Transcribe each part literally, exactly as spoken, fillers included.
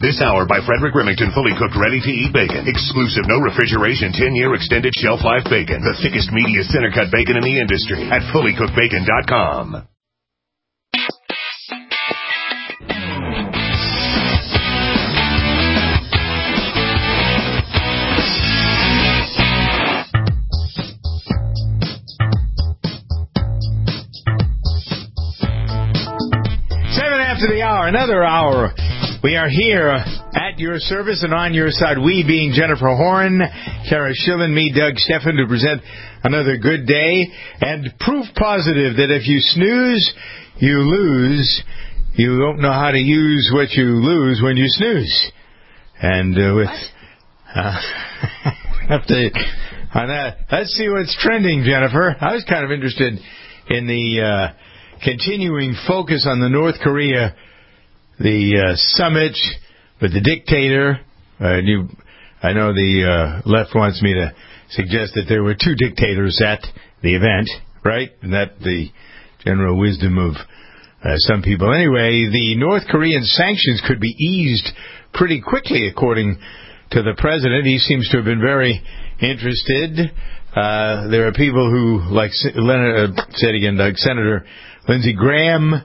This hour by Frederick Remington, fully cooked, ready-to-eat bacon. Exclusive, no refrigeration, ten-year extended shelf life bacon. The thickest, meatiest, center-cut bacon in the industry at fully cooked bacon dot com. Seven after the hour, another hour. We are here at your service and on your side. We being Jennifer Horn, Kara Schillen, me, Doug Steffen, to present another good day and proof positive that if you snooze, you lose. You don't know how to use what you lose when you snooze. And uh, with uh, have to on that, let's see what's trending, Jennifer. I was kind of interested in the uh, continuing focus on the North Korea. The uh, summit with the dictator. Uh, you, I know the uh, left wants me to suggest that there were two dictators at the event, right? And that the general wisdom of uh, some people. Anyway, the North Korean sanctions could be eased pretty quickly, according to the president. He seems to have been very interested. Uh, there are people who, like Leonard, uh, say it again, like Senator Lindsey Graham,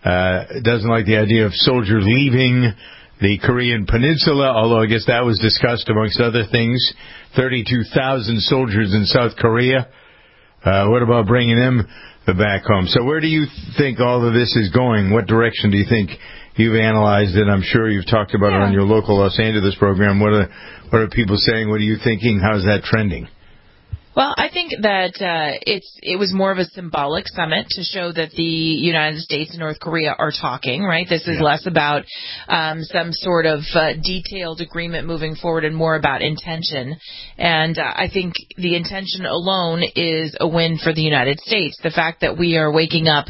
Uh, doesn't like the idea of soldiers leaving the Korean peninsula, although I guess that was discussed amongst other things. thirty-two thousand soldiers in South Korea. Uh, what about bringing them back home? So where do you think all of this is going? What direction do you think? You've analyzed it. I'm sure you've talked about yeah. it on your local Los Angeles program. What are, what are people saying? What are you thinking? How's that trending? Well, I think that uh, it's it was more of a symbolic summit to show that the United States and North Korea are talking, right? This is yeah. less about um, some sort of uh, detailed agreement moving forward and more about intention. And uh, I think the intention alone is a win for the United States. The fact that we are waking up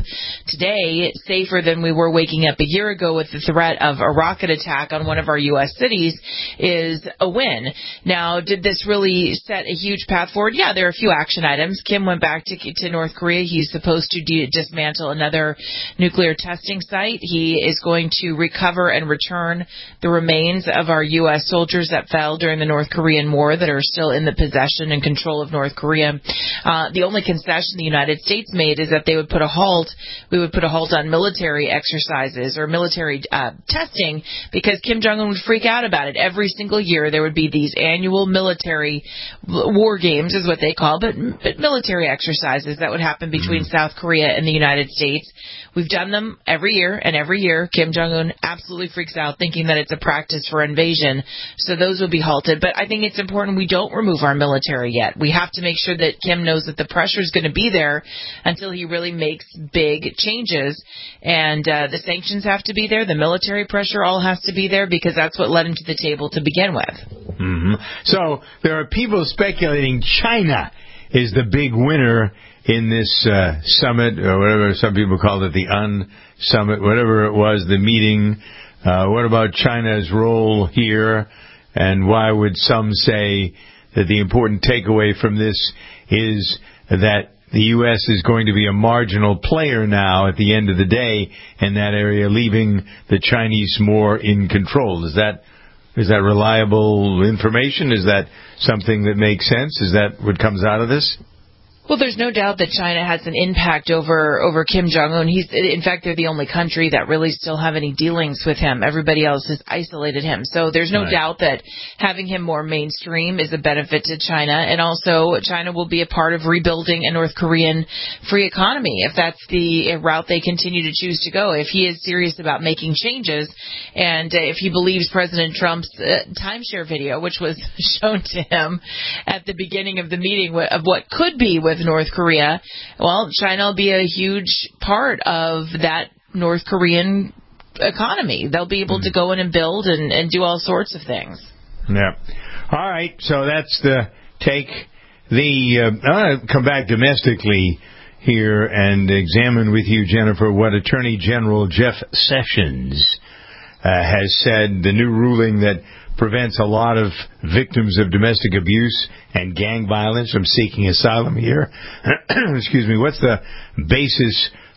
today safer than we were waking up a year ago with the threat of a rocket attack on one of our U S cities is a win. Now, did this really set a huge path forward? Yeah. There are a few action items. Kim went back to, to North Korea. He's supposed to de- dismantle another nuclear testing site. He is going to recover and return the remains of our U S soldiers that fell during the North Korean War that are still in the possession and control of North Korea. Uh, the only concession the United States made is that they would put a halt. We would put a halt on military exercises or military uh, testing because Kim Jong-un would freak out about it. Every single year there would be these annual military war games, is what they call, but, but military exercises that would happen between mm-hmm. South Korea and the United States. We've done them every year, and every year Kim Jong-un absolutely freaks out thinking that it's a practice for invasion, so those will be halted. But I think it's important we don't remove our military yet. We have to make sure that Kim knows that the pressure is going to be there until he really makes big changes, and uh, the sanctions have to be there, the military pressure all has to be there, because that's what led him to the table to begin with. Mm-hmm. So there are people speculating China is the big winner in this uh, summit, or whatever some people called it, the un-summit, whatever it was, the meeting. Uh, what about China's role here? And why would some say that the important takeaway from this is that the U S is going to be a marginal player now at the end of the day in that area, leaving the Chinese more in control? Is that is that reliable information? Is that something that makes sense? Is that what comes out of this? Well, there's no doubt that China has an impact over over Kim Jong-un. He's, in fact, they're the only country that really still have any dealings with him. Everybody else has isolated him. So there's no right. doubt that having him more mainstream is a benefit to China. And also, China will be a part of rebuilding a North Korean free economy if that's the route they continue to choose to go. If he is serious about making changes, and if he believes President Trump's uh, timeshare video, which was shown to him at the beginning of the meeting of what could be with North Korea, well, China will be a huge part of that North Korean economy. They'll be able mm-hmm. to go in and build and, and do all sorts of things. Yeah. All right. So that's the take. The uh, I want to come back domestically here and examine with you, Jennifer, what Attorney General Jeff Sessions uh, has said. The new ruling that prevents a lot of victims of domestic abuse and gang violence from seeking asylum here. Excuse me. What's the basis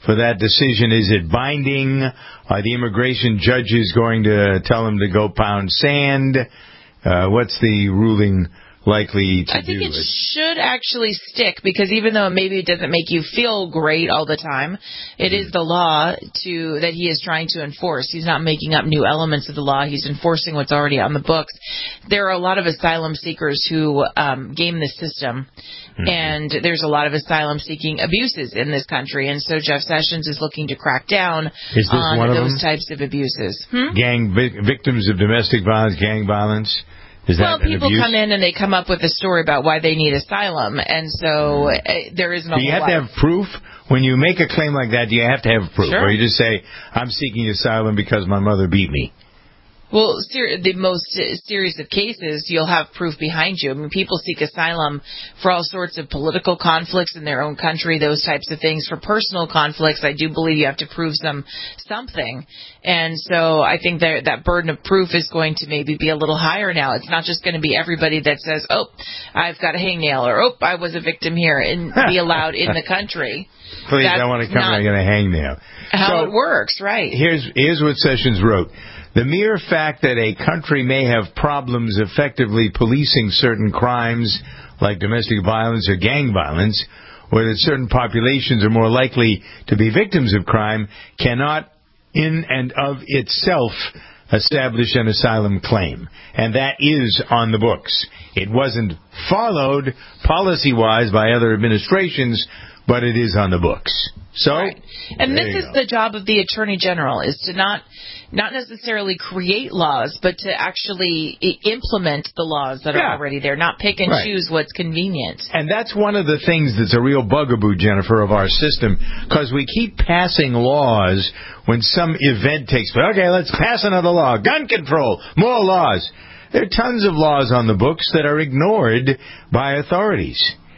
for that decision? Is it binding? Are the immigration judges going to tell him to go pound sand? Uh, what's the ruling likely to do? I think it should actually stick, because even though maybe it doesn't make you feel great all the time, it is the law to that he is trying to enforce. He's not making up new elements of the law. He's enforcing what's already on the books. There are a lot of asylum seekers who um, game the system, mm-hmm. and there's a lot of asylum-seeking abuses in this country, and so Jeff Sessions is looking to crack down is this on one of those them? types of abuses. Hmm? Gang vi- victims of domestic violence, gang violence. Is well, that people abuse? come in and they come up with a story about why they need asylum, and so uh, there isn't a Do you whole have lot. to have proof? When you make a claim like that, do you have to have proof? Sure. Or you just say, I'm seeking asylum because my mother beat me? Well, ser- the most serious of cases, you'll have proof behind you. I mean, people seek asylum for all sorts of political conflicts in their own country, those types of things. For personal conflicts, I do believe you have to prove some something. And so I think that that burden of proof is going to maybe be a little higher now. It's not just going to be everybody that says, oh, I've got a hangnail, or oh, I was a victim here, and be allowed in the country. Please, That's I want to come and I got a hangnail. How so, it works, right. Here's, here's what Sessions wrote. The mere fact that a country may have problems effectively policing certain crimes like domestic violence or gang violence, or that certain populations are more likely to be victims of crime, cannot in and of itself establish an asylum claim. And that is on the books. It wasn't followed policy-wise by other administrations, but it is on the books. So, right. And this is go. the job of the Attorney General, is to not not necessarily create laws, but to actually I- implement the laws that yeah. are already there, not pick and right. choose what's convenient. And that's one of the things that's a real bugaboo, Jennifer, of our system, because we keep passing laws when some event takes place. Okay, let's pass another law. Gun control, more laws. There are tons of laws on the books that are ignored by authorities.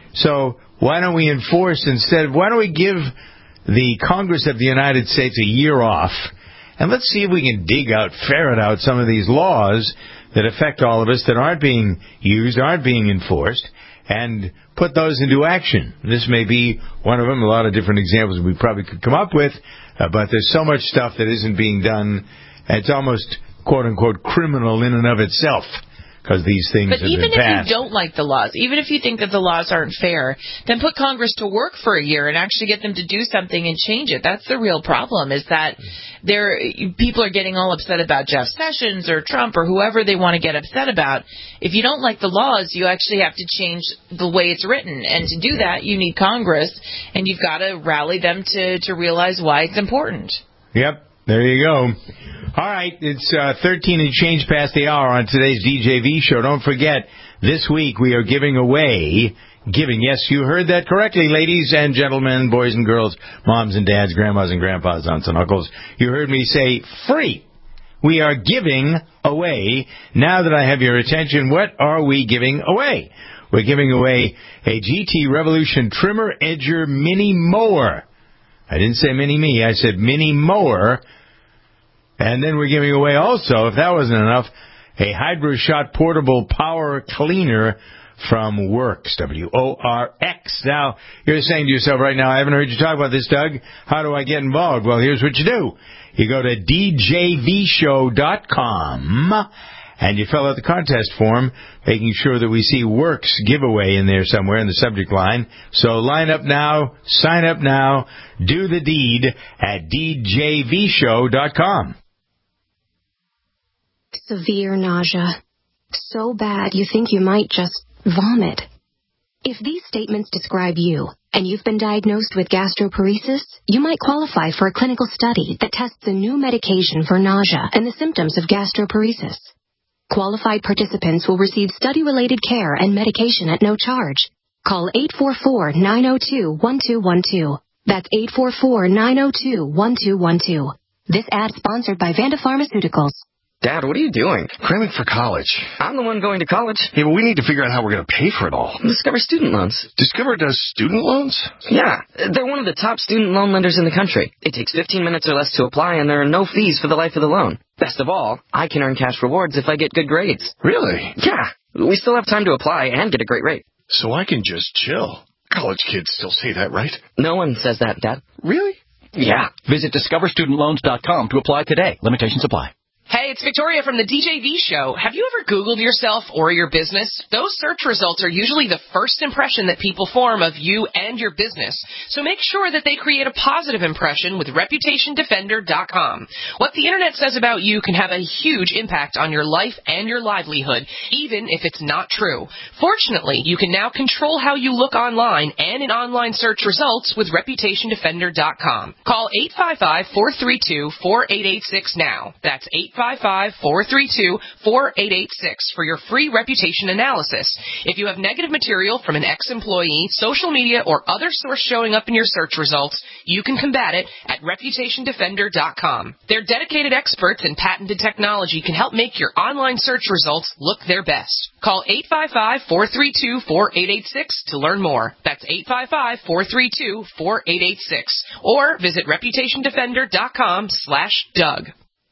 So why don't we enforce instead? Why don't we give the Congress of the United States a year off, and let's see if we can dig out, ferret out some of these laws that affect all of us that aren't being used, aren't being enforced, and put those into action. This may be one of them. A lot of different examples we probably could come up with, uh, but there's so much stuff that isn't being done. It's almost, quote-unquote, criminal in and of itself, because these things But have even been if passed. you don't like the laws, even if you think that the laws aren't fair, then put Congress to work for a year and actually get them to do something and change it. That's the real problem, is that there people are getting all upset about Jeff Sessions or Trump or whoever they want to get upset about. If you don't like the laws, you actually have to change the way it's written. And to do that, you need Congress, and you've got to rally them to, to realize why it's important. Yep. There you go. All right, it's uh, thirteen and change past the hour on today's D J V show. Don't forget, this week we are giving away, giving, yes, you heard that correctly, ladies and gentlemen, boys and girls, moms and dads, grandmas and grandpas, aunts and uncles. You heard me say free. We are giving away. Now that I have your attention, what are we giving away? We're giving away a G T Revolution Trimmer Edger Mini Mower. I didn't say mini-me, I said mini mower. And then we're giving away also, if that wasn't enough, a HydroShot portable power cleaner from Works, W O R X. Now, you're saying to yourself right now, I haven't heard you talk about this, Doug. How do I get involved? Well, here's what you do. You go to D J V show dot com and you fill out the contest form, making sure that we see Works giveaway in there somewhere in the subject line. So line up now, sign up now, do the deed at D J V show dot com. Severe nausea. So bad you think you might just vomit. If these statements describe you, and you've been diagnosed with gastroparesis, you might qualify for a clinical study that tests a new medication for nausea and the symptoms of gastroparesis. Qualified participants will receive study-related care and medication at no charge. Call eight four four, nine zero two, one two one two. That's eight four four, nine zero two, one two one two. This ad sponsored by Vanda Pharmaceuticals. Dad, what are you doing? Cramming for college. I'm the one going to college. Yeah, but we need to figure out how we're going to pay for it all. Discover Student Loans. Discover does student loans? Yeah, they're one of the top student loan lenders in the country. It takes fifteen minutes or less to apply, and there are no fees for the life of the loan. Best of all, I can earn cash rewards if I get good grades. Really? Yeah, we still have time to apply and get a great rate. So I can just chill. College kids still say that, right? No one says that, Dad. Really? Yeah. Visit discover student loans dot com to apply today. Limitations apply. Hey, it's Victoria from the D J V Show. Have you ever Googled yourself or your business? Those search results are usually the first impression that people form of you and your business. So make sure that they create a positive impression with reputation defender dot com. What the internet says about you can have a huge impact on your life and your livelihood, even if it's not true. Fortunately, you can now control how you look online and in online search results with reputation defender dot com. Call eight five five, four three two, four eight eight six now. That's eight five five, four three two, four eight eight six for your free reputation analysis. If you have negative material from an ex-employee, social media, or other source showing up in your search results, you can combat it at reputation defender dot com. Their dedicated experts and patented technology can help make your online search results look their best. Call eight five five, four three two, four eight eight six to learn more. That's eight five five, four three two, four eight eight six. Or visit reputation defender dot com slash Doug.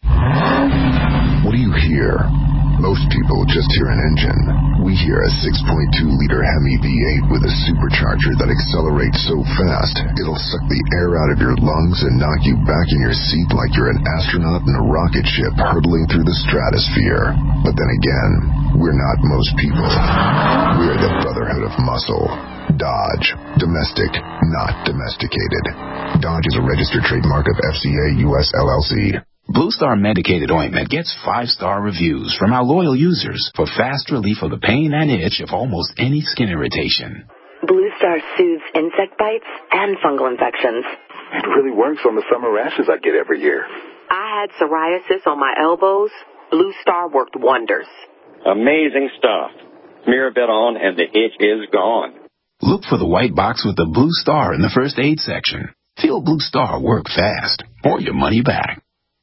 What do you hear? Most people just hear an engine. We hear a six point two liter Hemi V eight with a supercharger that accelerates so fast, it'll suck the air out of your lungs and knock you back in your seat like you're an astronaut in a rocket ship hurtling through the stratosphere. But then again, we're not most people. We're the Brotherhood of Muscle. Dodge. Domestic, not domesticated. Dodge is a registered trademark of F C A U S L L C. Blue Star Medicated Ointment gets five-star reviews from our loyal users for fast relief of the pain and itch of almost any skin irritation. Blue Star soothes insect bites and fungal infections. It really works on the summer rashes I get every year. I had psoriasis on my elbows. Blue Star worked wonders. Amazing stuff. Smear a bit on and the itch is gone. Look for the white box with the Blue Star in the first aid section. Feel Blue Star work fast or your money back.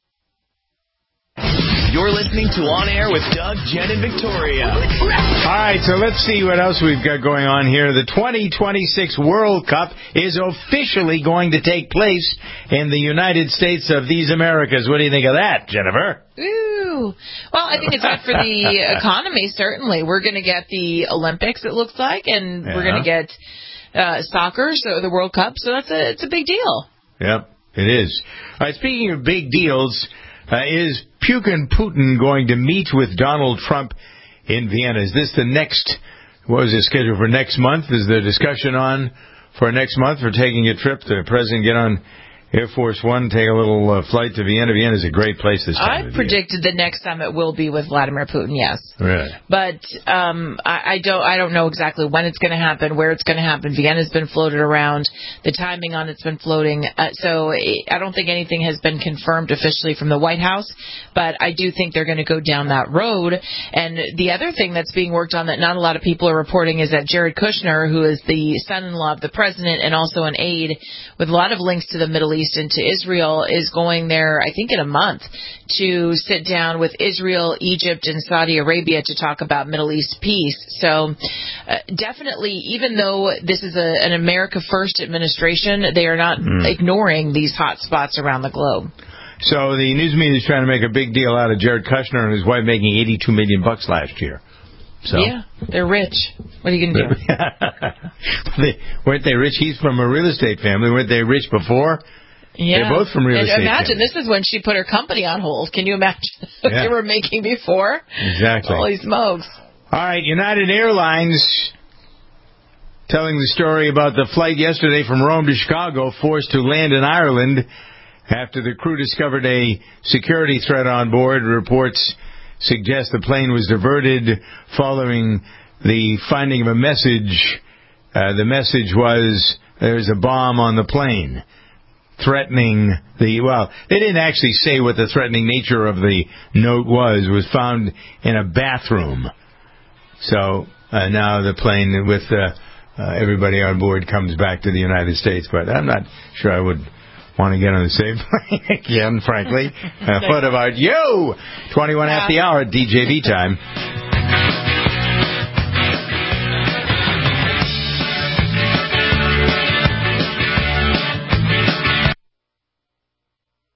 You're listening to On Air with Doug, Jen, and Victoria. All right, so let's see what else we've got going on here. The twenty twenty-six World Cup is officially going to take place in the United States of these Americas. What do you think of that, Jennifer? Ooh. Well, I think it's good for the economy, certainly. We're going to get the Olympics, it looks like, and yeah. we're going to get uh, soccer, so the World Cup. So that's a, it's a big deal. Yep, it is. All right, speaking of big deals, Uh, is Putin Putin going to meet with Donald Trump in Vienna? Is this the next, what was it scheduled for next month? Is the discussion on for next month for taking a trip? The president get on Air Force One, take a little uh, flight to Vienna. Vienna is a great place this time. I predicted the next summit will be with Vladimir Putin, yes. Really? But um, I, I don't I don't know exactly when it's going to happen, where it's going to happen. Vienna's been floated around. The timing on it's been floating. Uh, so I don't think anything has been confirmed officially from the White House. But I do think they're going to go down that road. And the other thing that's being worked on that not a lot of people are reporting is that Jared Kushner, who is the son-in-law of the president and also an aide with a lot of links to the Middle East and to Israel, is going there, I think, in a month to sit down with Israel, Egypt, and Saudi Arabia to talk about Middle East peace. So uh, definitely, even though this is a, an America First administration, they are not mm. ignoring these hot spots around the globe. So the news media is trying to make a big deal out of Jared Kushner and his wife making eighty-two million bucks last year. So. Yeah, they're rich. What are you going to do? they, weren't they rich? He's from a real estate family. Weren't they rich before? Yeah. They're both from real and estate imagine, families. This is when she put her company on hold. Can you imagine what yeah. they were making before? Exactly. Holy smokes. All right, United Airlines telling the story about the flight yesterday from Rome to Chicago forced to land in Ireland after the crew discovered a security threat on board. Reports suggest the plane was diverted following the finding of a message. Uh, the message was, there's a bomb on the plane, threatening the, well, they didn't actually say what the threatening nature of the note was. It was found in a bathroom. So uh, now the plane with uh, uh, everybody on board comes back to the United States. But I'm not sure I would want to get on the same plane again, frankly. Uh, what about you? twenty-one yeah. after the hour at D J V time.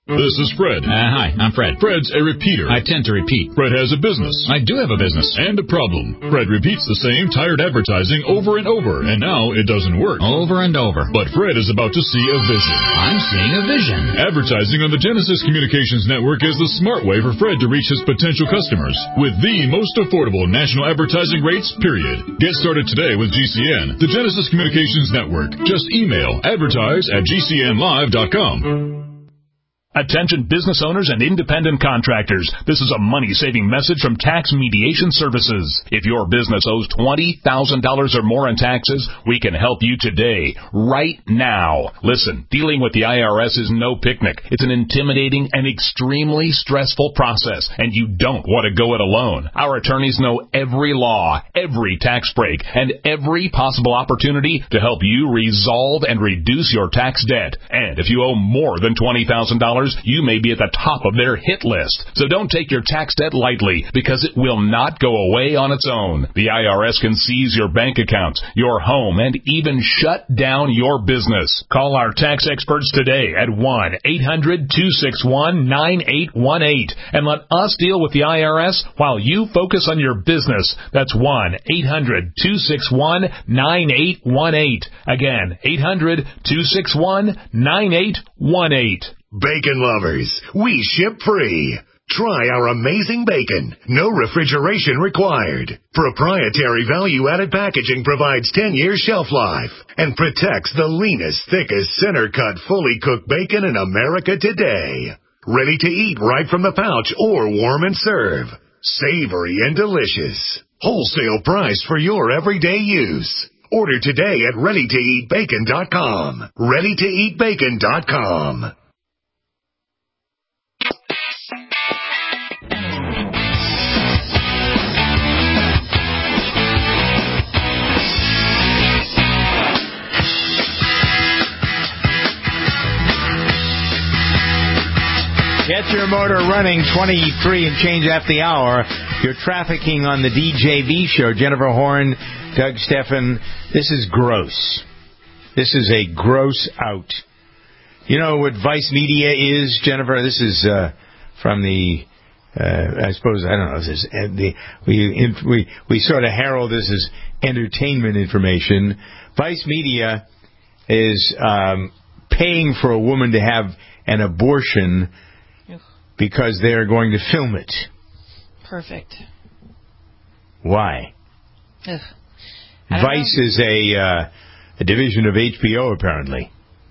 This is Fred. Uh, hi, I'm Fred. Fred's a repeater. I tend to repeat. Fred has a business. I do have a business. And a problem. Fred repeats the same tired advertising over and over, and now it doesn't work. Over and over. But Fred is about to see a vision. I'm seeing a vision. Advertising on the Genesis Communications Network is the smart way for Fred to reach his potential customers with the most affordable national advertising rates, period. Get started today with G C N, the Genesis Communications Network. Just email advertise at g c n live dot com. Attention business owners and independent contractors. This is a money-saving message from Tax Mediation Services. If your business owes twenty thousand dollars or more in taxes, we can help you today, right now. Listen, dealing with the I R S is no picnic. It's an intimidating and extremely stressful process, and you don't want to go it alone. Our attorneys know every law, every tax break, and every possible opportunity to help you resolve and reduce your tax debt. And if you owe more than twenty thousand dollars, you may be at the top of their hit list. So don't take your tax debt lightly, because it will not go away on its own. The I R S can seize your bank accounts, your home, and even shut down your business. Call our tax experts today at one eight hundred two six one nine eight one eight and let us deal with the I R S while you focus on your business. That's one eight hundred two six one nine eight one eight. Again, eight hundred two six one nine eight one eight. Bacon lovers, we ship free. Try our amazing bacon. No refrigeration required. Proprietary value-added packaging provides ten year shelf life and protects the leanest, thickest, center-cut, fully cooked bacon in America today. Ready to eat right from the pouch or warm and serve. Savory and delicious. Wholesale price for your everyday use. Order today at ready to eat bacon dot com. ready to eat bacon dot com. Get your motor running, twenty-three and change after the hour. You're trafficking on the D J V show. Jennifer Horn, Doug Steffen. This is gross. This is a gross out. You know what Vice Media is, Jennifer? This is uh, from the, uh, I suppose, I don't know, this is, uh, the, we, we, we sort of herald this as entertainment information. Vice Media is um, paying for a woman to have an abortion because they're going to film it. Perfect. Why? Ugh. Vice know. is a, uh, a division of H B O, apparently.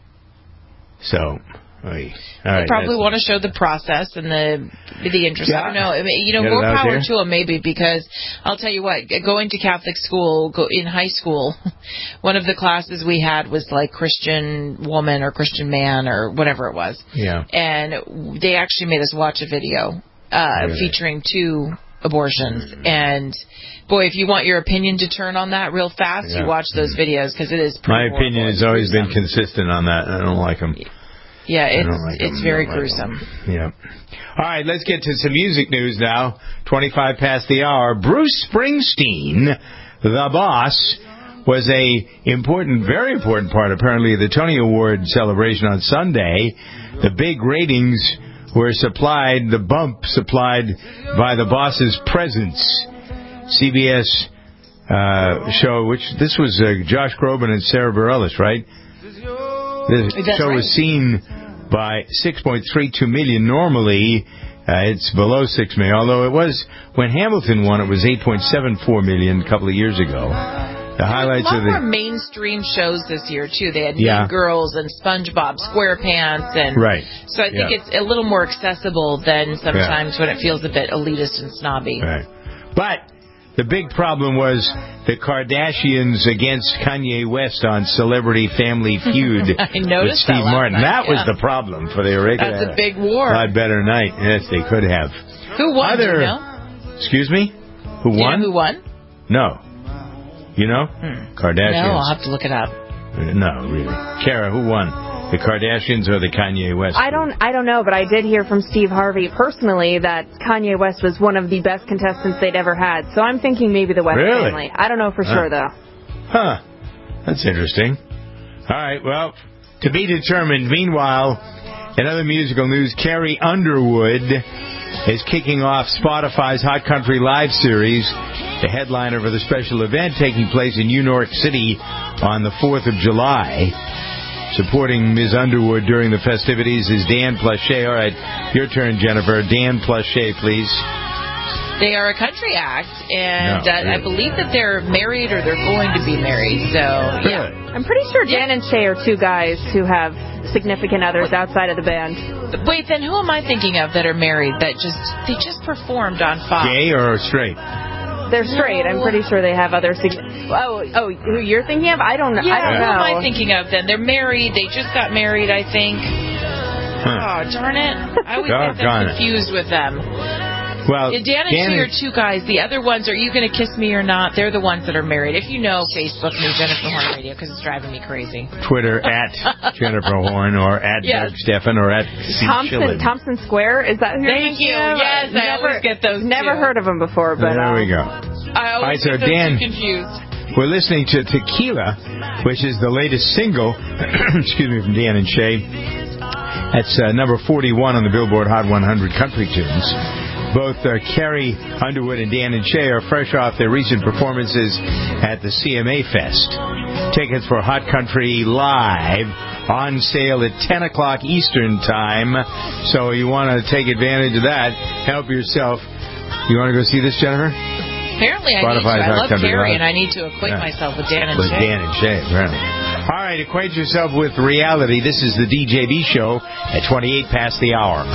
So, all right, they probably want to show the process and the the interest. Yeah. I don't know. I mean, you know, Get more power there. to them, maybe, because I'll tell you what, going to Catholic school, go, in high school, one of the classes we had was like Christian woman or Christian man or whatever it was. Yeah. And they actually made us watch a video uh, really? featuring two abortions. Mm-hmm. And boy, if you want your opinion to turn on that real fast, yeah. you watch those videos, because it is pretty My opinion has always gruesome. been consistent on that. I don't like them. Yeah, it's like it's them. very like gruesome. Them. Yeah. All right, let's get to some music news now. twenty-five past the hour. Bruce Springsteen, the boss, was a important, very important part, apparently, of the Tony Award celebration on Sunday. The big ratings were supplied, the bump supplied by the boss's presence. C B S uh, show, which this was uh, Josh Groban and Sarah Bareilles, right? The That's show right. was seen by six point three two million. Normally, uh, it's below six million. Although it was, when Hamilton won, it was eight point seven four million a couple of years ago. The highlights a lot of the more mainstream shows this year too. They had Yeah. Mean Girls and SpongeBob SquarePants, and Right. so I think Yeah. it's a little more accessible than sometimes when it feels a bit elitist and snobby. Right. But the big problem was the Kardashians against Kanye West on Celebrity Family Feud I with noticed Steve that last Martin. night, That was yeah. the problem for the regular. That's a big war. A lot better night. Yes, they could have. Who won? Other, do you know? Excuse me? Who Do you won? know who won? No. You know? Hmm. Kardashians. No, I'll have to look it up. No, really. Kara, who won? The Kardashians or the Kanye West? I don't I don't know, but I did hear from Steve Harvey personally that Kanye West was one of the best contestants they'd ever had. So I'm thinking maybe the West Really? family. I don't know for Huh. sure, though. Huh. That's interesting. All right, well, to be determined. Meanwhile, In other musical news, Carrie Underwood is kicking off Spotify's Hot Country Live series, the headliner for the special event taking place in New York City on the fourth of July. Supporting Miz Underwood during the festivities is Dan Plauché. All right, your turn, Jennifer. Dan Plauché, please. They are a country act, and No, uh, really. I believe that they're married or they're going to be married. So, yeah. I'm pretty sure Dan and Shay are two guys who have significant others outside of the band. Wait, then who am I thinking of that are married that just they just performed on Fox? Gay or straight? They're straight. I'm pretty sure they have other. Sig- oh, oh, who you're thinking of? I don't know. Yeah, I don't who know. am I thinking of then? They're married. They just got married, I think. Huh. Oh, darn it. I always get Doggone them it. confused with them. Well, Yeah, Dan and Dan Shay are and- two guys. The other ones, Are You Gonna Kiss Me or Not? They're the ones that are married. If you know, Facebook me, Jennifer Horn Radio, because it's driving me crazy. Twitter at Jennifer Horn or at Yes. Doug Steffen or at C. Thompson, Schillen. Thompson Square? Is that who you're Thank thinking you. of? Yes, I never, always get those Never two. heard of them before, but There uh, we go. I always All right, so get those Dan- two confused. We're listening to Tequila, which is the latest single, excuse me, from Dan and Shay. That's uh, number forty-one on the Billboard Hot one hundred Country Tunes. Both uh, Carrie Underwood and Dan and Shay are fresh off their recent performances at the C M A Fest. Tickets for Hot Country Live on sale at ten o'clock Eastern Time. So you want to take advantage of that. Help yourself. You want to go see this, Jennifer? Apparently, I need to. Spotify's I Hot love Country Carrie, Live. and I need to acquaint Yeah. myself with Dan and With Shay. Dan and Shay, apparently. All right, acquaint yourself with reality. This is the D J V Show at twenty-eight past the hour.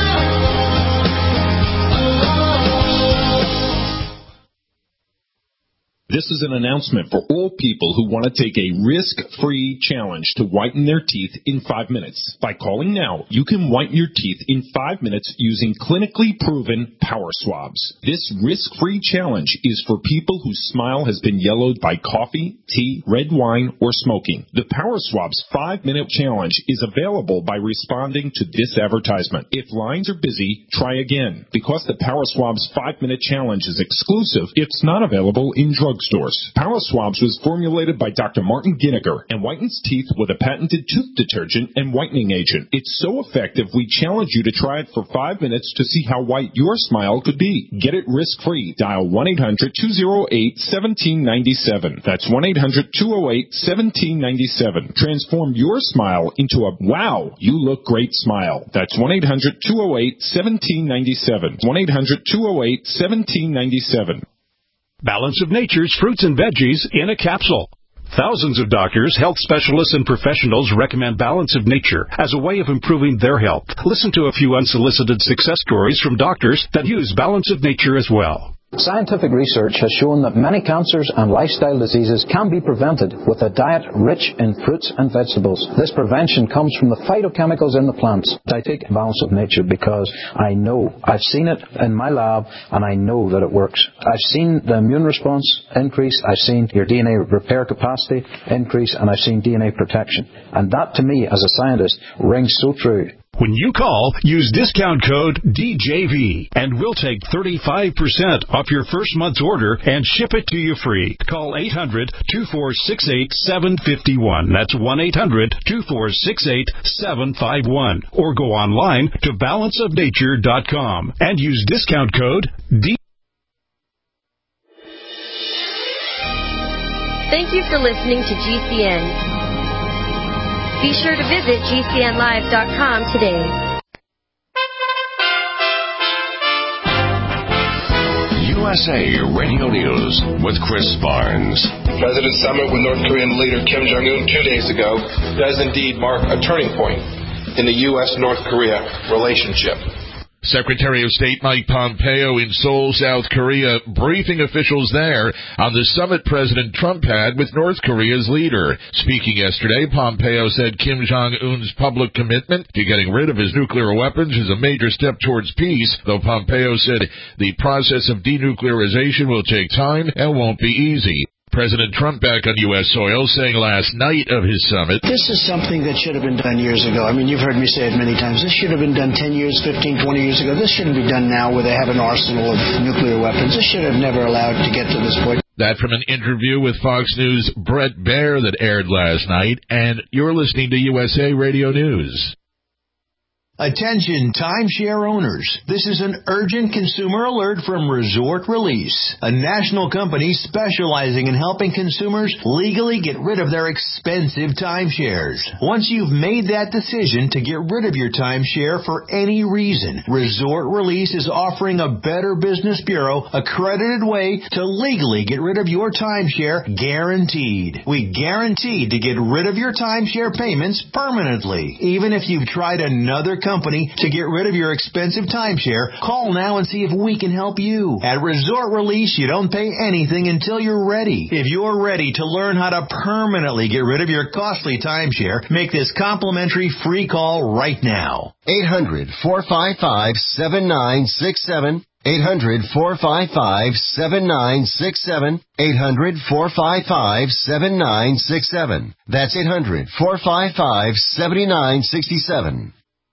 This is an announcement for all people who want to take a risk-free challenge to whiten their teeth in five minutes. By calling now, you can whiten your teeth in five minutes using clinically proven power swabs. This risk-free challenge is for people whose smile has been yellowed by coffee, tea, red wine, or smoking. The Power Swabs five-minute challenge is available by responding to this advertisement. If lines are busy, try again. Because the Power Swabs five-minute challenge is exclusive, it's not available in drugstores. Power Swabs was formulated by Doctor Martin Ginniger and whitens teeth with a patented tooth detergent and whitening agent. It's so effective, we challenge you to try it for five minutes to see how white your smile could be. Get it risk-free. Dial one eight hundred two oh eight one seven nine seven. That's one eight hundred two oh eight one seven nine seven. Transform your smile into a wow, you look great smile. That's one eight hundred two oh eight one seven nine seven. one eight hundred two oh eight one seven nine seven. Balance of Nature's fruits and veggies in a capsule. Thousands of doctors, health specialists, and professionals recommend Balance of Nature as a way of improving their health. Listen to a few unsolicited success stories from doctors that use Balance of Nature as well. Scientific research has shown that many cancers and lifestyle diseases can be prevented with a diet rich in fruits and vegetables. This prevention comes from the phytochemicals in the plants. I take Balance of Nature because I know, I've seen it in my lab, and I know that it works. I've seen the immune response increase, I've seen your D N A repair capacity increase, and I've seen D N A protection. And that, to me, as a scientist, rings so true. When you call, use discount code D J V, and we'll take thirty-five percent off your first month's order and ship it to you free. Call eight hundred two four six eight seven five one. That's one eight hundred two four six eight seven five one. Or go online to balance of nature dot com and use discount code D. Thank you for listening to G C N. Be sure to visit G C N live dot com today. U S A Radio News with Chris Barnes. The President's summit with North Korean leader Kim Jong-un two days ago does indeed mark a turning point in the U S North Korea relationship. Secretary of State Mike Pompeo in Seoul, South Korea, briefing officials there on the summit President Trump had with North Korea's leader. Speaking yesterday, Pompeo said Kim Jong-un's public commitment to getting rid of his nuclear weapons is a major step towards peace, though Pompeo said the process of denuclearization will take time and won't be easy. President Trump back on U S soil saying last night of his summit, "This is something that should have been done years ago. I mean, you've heard me say it many times. This should have been done ten years, fifteen, twenty years ago. This shouldn't be done now where they have an arsenal of nuclear weapons. This should have never allowed to get to this point." That from an interview with Fox News' Brett Baer that aired last night, and you're listening to U S A Radio News. Attention timeshare owners. This is an urgent consumer alert from Resort Release, a national company specializing in helping consumers legally get rid of their expensive timeshares. Once you've made that decision to get rid of your timeshare for any reason, Resort Release is offering a Better Business Bureau accredited way to legally get rid of your timeshare, guaranteed. We guarantee to get rid of your timeshare payments permanently. Even if you've tried another company to get rid of your expensive timeshare, call now and see if we can help you. At Resort Release, you don't pay anything until you're ready. If you're ready to learn how to permanently get rid of your costly timeshare, make this complimentary free call right now. eight hundred, four five five, seven nine six seven. eight hundred, four five five, seven nine six seven. eight hundred, four five five, seven nine six seven. That's eight hundred, four five five, seven nine six seven.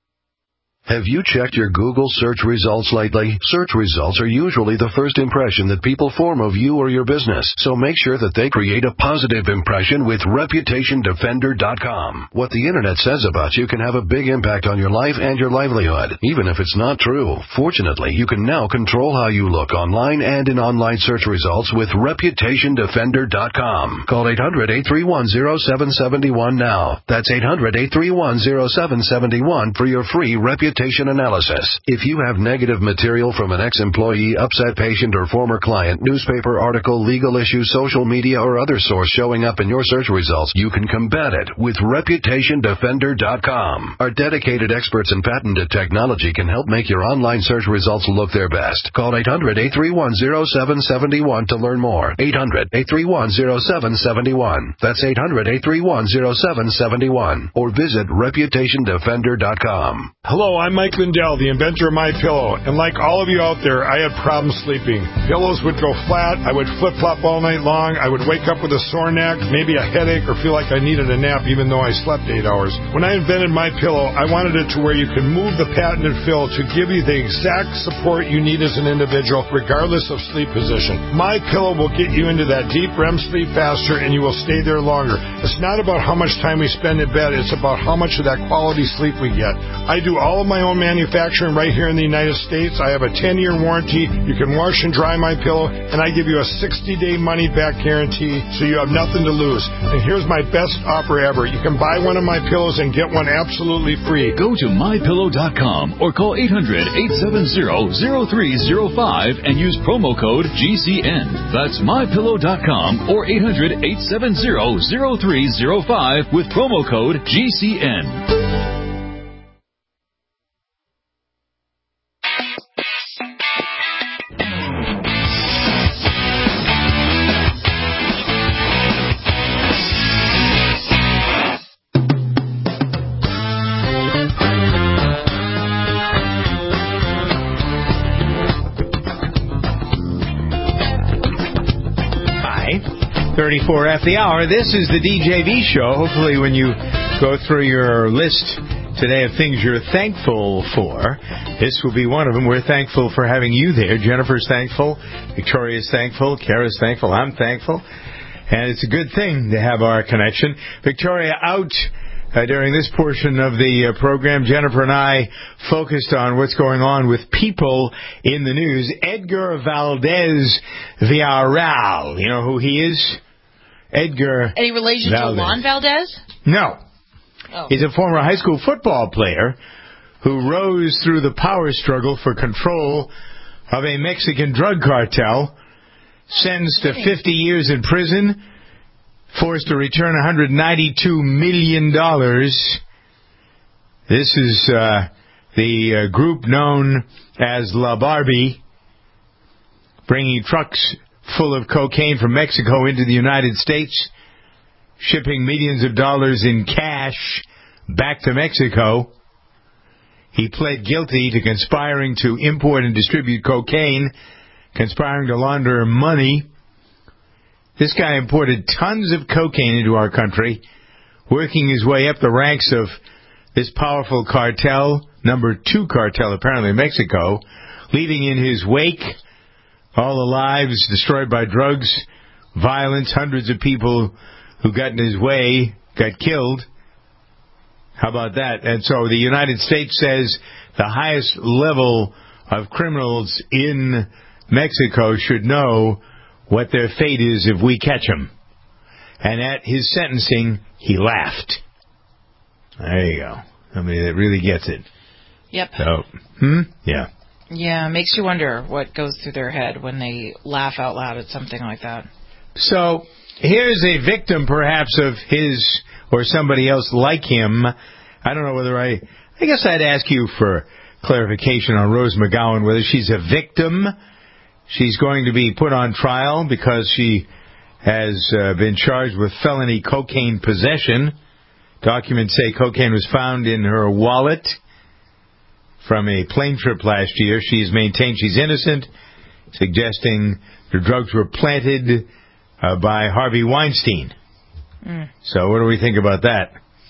Have you checked your Google search results lately? Search results are usually the first impression that people form of you or your business, so make sure that they create a positive impression with Reputation Defender dot com. What the Internet says about you can have a big impact on your life and your livelihood, even if it's not true. Fortunately, you can now control how you look online and in online search results with Reputation Defender dot com. Call eight hundred, eight three one, zero seven seven one now. That's eight hundred, eight three one, zero seven seven one for your free Reputation analysis. If you have negative material from an ex-employee, upset patient, or former client, newspaper article, legal issue, social media, or other source showing up in your search results, you can combat it with Reputation Defender dot com. Our dedicated experts in patented technology can help make your online search results look their best. Call eight hundred, eight three one, zero seven seven one to learn more. eight hundred, eight three one, zero seven seven one. That's eight hundred, eight three one, zero seven seven one. Or visit Reputation Defender dot com. Hello, I'm Mike Lindell, the inventor of MyPillow, and like all of you out there, I had problems sleeping. Pillows would go flat, I would flip-flop all night long, I would wake up with a sore neck, maybe a headache, or feel like I needed a nap even though I slept eight hours. When I invented MyPillow, I wanted it to where you could move the patented fill to give you the exact support you need as an individual, regardless of sleep position. MyPillow will get you into that deep R E M sleep faster, and you will stay there longer. It's not about how much time we spend in bed, it's about how much of that quality sleep we get. I do all of my own manufacturing right here in the United States. I have a ten-year warranty. You can wash and dry my pillow, and I give you a sixty-day money-back guarantee, so you have nothing to lose. And here's my best offer ever. You can buy one of my pillows and get one absolutely free. Go to my pillow dot com or call eight hundred, eight seven zero, zero three zero five and use promo code G C N. That's my pillow dot com or eight hundred, eight seven zero, zero three zero five with promo code G C N. thirty-four at the hour. This is the D J V show. Hopefully when you go through your list today of things you're thankful for, this will be one of them. We're thankful for having you there. Jennifer's thankful. Victoria's thankful. Kara's thankful. I'm thankful. And it's a good thing to have our connection. Victoria out uh, during this portion of the uh, program. Jennifer and I focused on what's going on with people in the news. Edgar Valdez Villarreal. You know who he is? Edgar Any relation Valdez. to Juan Valdez? No. Oh. He's a former high school football player who rose through the power struggle for control of a Mexican drug cartel, sentenced to fifty years in prison, forced to return one hundred ninety-two million dollars. This is uh, the uh, group known as La Barbie, bringing trucks full of cocaine from Mexico into the United States, shipping millions of dollars in cash back to Mexico. He pled guilty to conspiring to import and distribute cocaine, conspiring to launder money. This guy imported tons of cocaine into our country, working his way up the ranks of this powerful cartel, number two cartel apparently in Mexico, leaving in his wake all the lives destroyed by drugs, violence, hundreds of people who got in his way got killed. How about that? And so the United States says the highest level of criminals in Mexico should know what their fate is if we catch them. And at his sentencing, he laughed. There you go. I mean, it really gets it. Yep. So, hmm? Yeah. Yeah, makes you wonder what goes through their head when they laugh out loud at something like that. So, here's a victim, perhaps, of his or somebody else like him. I don't know whether I... I guess I'd ask you for clarification on Rose McGowan, whether she's a victim. She's going to be put on trial because she has uh, been charged with felony cocaine possession. Documents say cocaine was found in her wallet from a plane trip last year. She's maintained she's innocent, suggesting the drugs were planted uh, by Harvey Weinstein. Mm. So what do we think about that?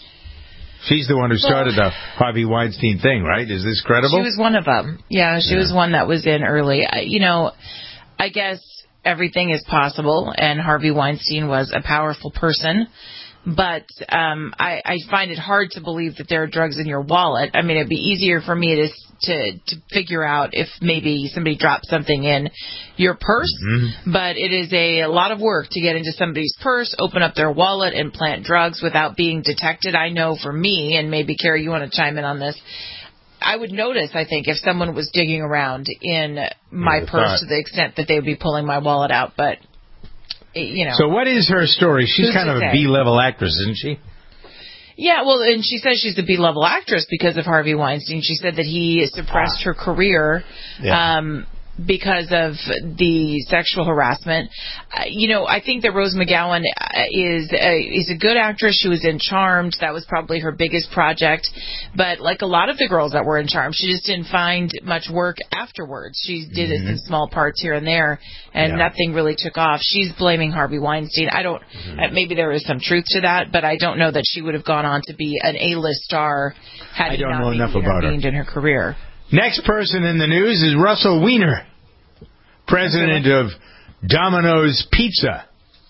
She's the one who started well, the Harvey Weinstein thing, right? Is this credible? She was one of them. Yeah, she yeah. was one that was in early. You know, I guess everything is possible, and Harvey Weinstein was a powerful person. But um, I, I find it hard to believe that there are drugs in your wallet. I mean, it'd be easier for me to to, to figure out if maybe somebody dropped something in your purse. Mm-hmm. But it is a, a lot of work to get into somebody's purse, open up their wallet, and plant drugs without being detected. I know for me, and maybe, Carrie, you want to chime in on this, I would notice, I think, if someone was digging around in my yeah, purse to the extent that they would be pulling my wallet out. But... You know. So what is her story? She's kind of a B-level actress, isn't she? Yeah, well, and she says she's a B-level actress because of Harvey Weinstein. She said that he suppressed ah. her career yeah. um, because of the sexual harassment. Uh, you know, I think that Rose McGowan is a, is a good actress. She was in Charmed. That was probably her biggest project. But like a lot of the girls that were in Charmed, she just didn't find much work afterwards. She did mm-hmm. it in small parts here and there, and yeah. nothing really took off. She's blaming Harvey Weinstein. I don't, mm-hmm. uh, maybe there is some truth to that, but I don't know that she would have gone on to be an A-list star had I he don't not know been enough about her. in her career. Next person in the news is Russell Weiner, president of Domino's Pizza.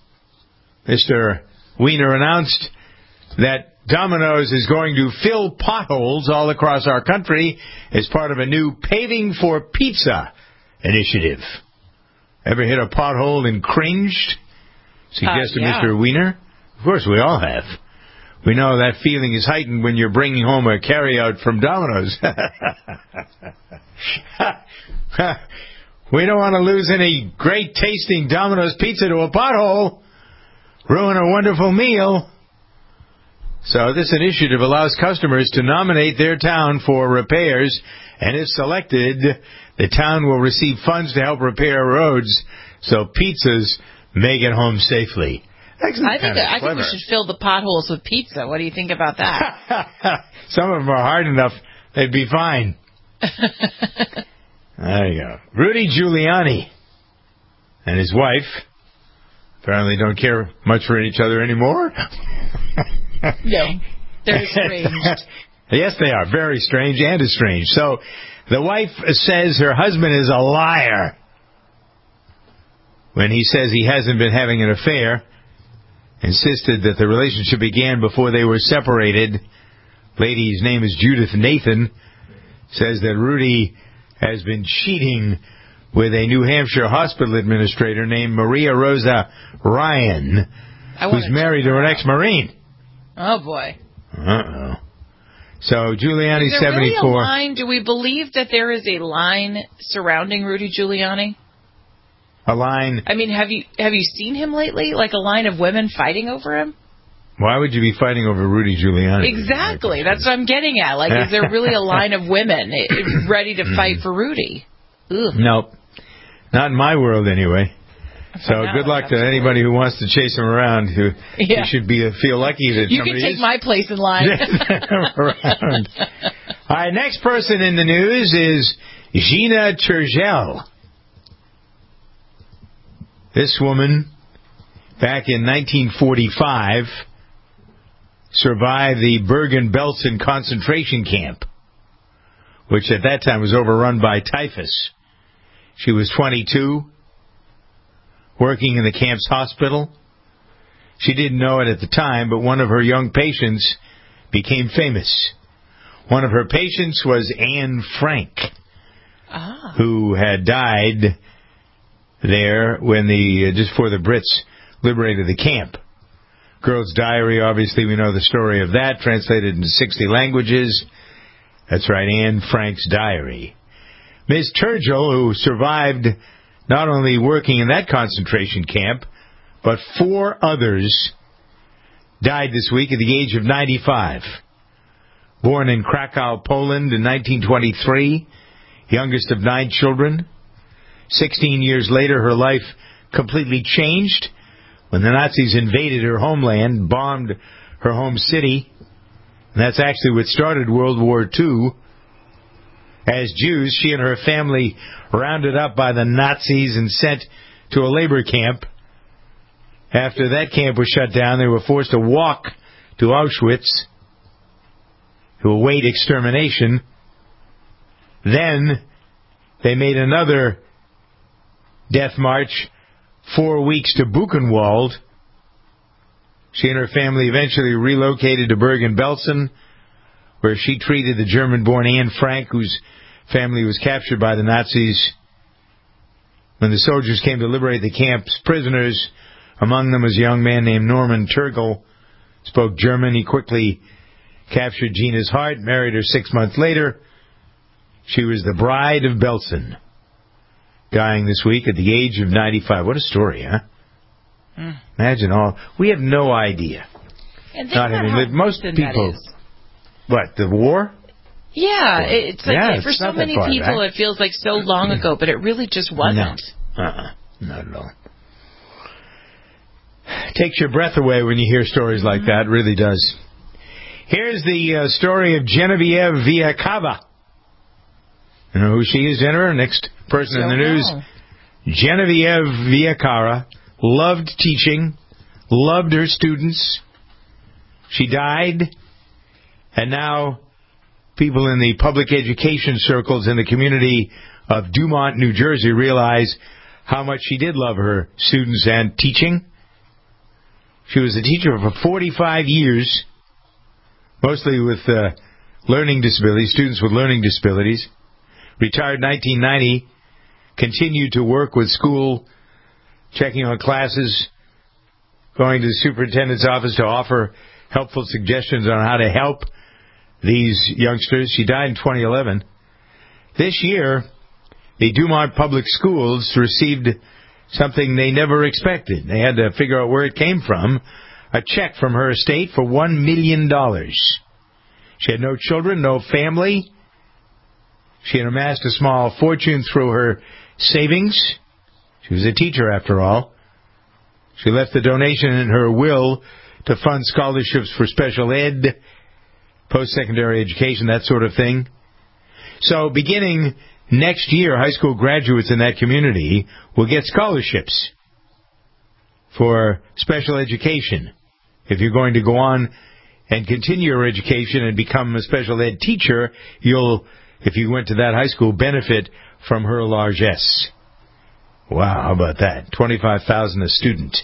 Mister Weiner announced that Domino's is going to fill potholes all across our country as part of a new Paving for Pizza initiative. Ever hit a pothole and cringed? Suggested uh, yeah. Mister Weiner. Of course, we all have. We know that feeling is heightened when you're bringing home a carryout from Domino's. We don't want to lose any great tasting Domino's pizza to a pothole. Ruin a wonderful meal. So this initiative allows customers to nominate their town for repairs, and if selected, the town will receive funds to help repair roads so pizzas may get home safely. Actually, I think I think we should fill the potholes with pizza. What do you think about that? Some of them are hard enough; they'd be fine. There you go. Rudy Giuliani and his wife apparently don't care much for each other anymore. No, they're estranged. Yes, they are. Very strange and estranged. So the wife says her husband is a liar when he says he hasn't been having an affair. Insisted that the relationship began before they were separated. Lady's name is Judith Nathan. Says that Rudy has been cheating with a New Hampshire hospital administrator named Maria Rosa Ryan, who's married to an ex-Marine. Oh, boy. Uh-oh. So Giuliani's is there seventy-four. Really a line? Do we believe that there is a line surrounding Rudy Giuliani? A line. I mean, have you have you seen him lately? Like a line of women fighting over him? Why would you be fighting over Rudy Giuliani? Exactly. That's what I'm getting at. Like, is there really a line of women ready to fight for Rudy? Ugh. Nope. Not in my world, anyway. So no, good luck absolutely. to anybody who wants to chase him around. Who yeah. You should be feel lucky that you somebody can take is. my place in line. around. All right, next person in the news is Gina Turgel. This woman, back in nineteen forty-five, survived the Bergen-Belsen concentration camp, which at that time was overrun by typhus. She was twenty-two, working in the camp's hospital. She didn't know it at the time, but one of her young patients became famous. One of her patients was Anne Frank, ah. who had died there when the uh, just before the Brits liberated the camp. Girl's Diary, obviously we know the story of that, translated into sixty languages. That's right, Anne Frank's diary. Miss Turgill, who survived not only working in that concentration camp, but four others, died this week at the age of ninety-five. Born in Krakow, Poland in nineteen twenty-three, youngest of nine children. Sixteen years later, her life completely changed when the Nazis invaded her homeland, bombed her home city. And that's actually what started World War Two. As Jews, she and her family rounded up by the Nazis and sent to a labor camp. After that camp was shut down, they were forced to walk to Auschwitz to await extermination. Then they made another death march, four weeks to Buchenwald. She and her family eventually relocated to Bergen-Belsen, where she treated the German-born Anne Frank, whose family was captured by the Nazis. When the soldiers came to liberate the camp's prisoners, among them was a young man named Norman Turgill, spoke German. He quickly captured Gina's heart, married her six months later. She was the bride of Belsen, dying this week at the age of ninety-five. What a story, huh? Mm. Imagine all. We have no idea. And Not having lived. Most people. What, the war? Yeah, it's like yeah, for it's so many people back. It feels like so long ago, but it really just wasn't. No, uh-uh. Not at all. Takes your breath away when you hear stories like mm-hmm. that. It really does. Here's the uh, story of Genevieve Villacava. You know who she is, Jennifer? Next person in the news. Know. Genevieve Villacava loved teaching, loved her students. She died, and now people in the public education circles in the community of Dumont, New Jersey, realize how much she did love her students and teaching. She was a teacher for forty-five years, mostly with uh, learning disabilities, students with learning disabilities. Retired in nineteen ninety, continued to work with school, checking on classes, going to the superintendent's office to offer helpful suggestions on how to help these youngsters. She died in twenty eleven. This year, the Dumont Public Schools received something they never expected. They had to figure out where it came from. A check from her estate for one million dollars. She had no children, no family. She had amassed a small fortune through her savings. She was a teacher, after all. She left the donation in her will to fund scholarships for special ed, post-secondary education, that sort of thing. So beginning next year, high school graduates in that community will get scholarships for special education. If you're going to go on and continue your education and become a special ed teacher, you'll, if you went to that high school, benefit from her largesse. Wow, how about that? twenty-five thousand dollars a student.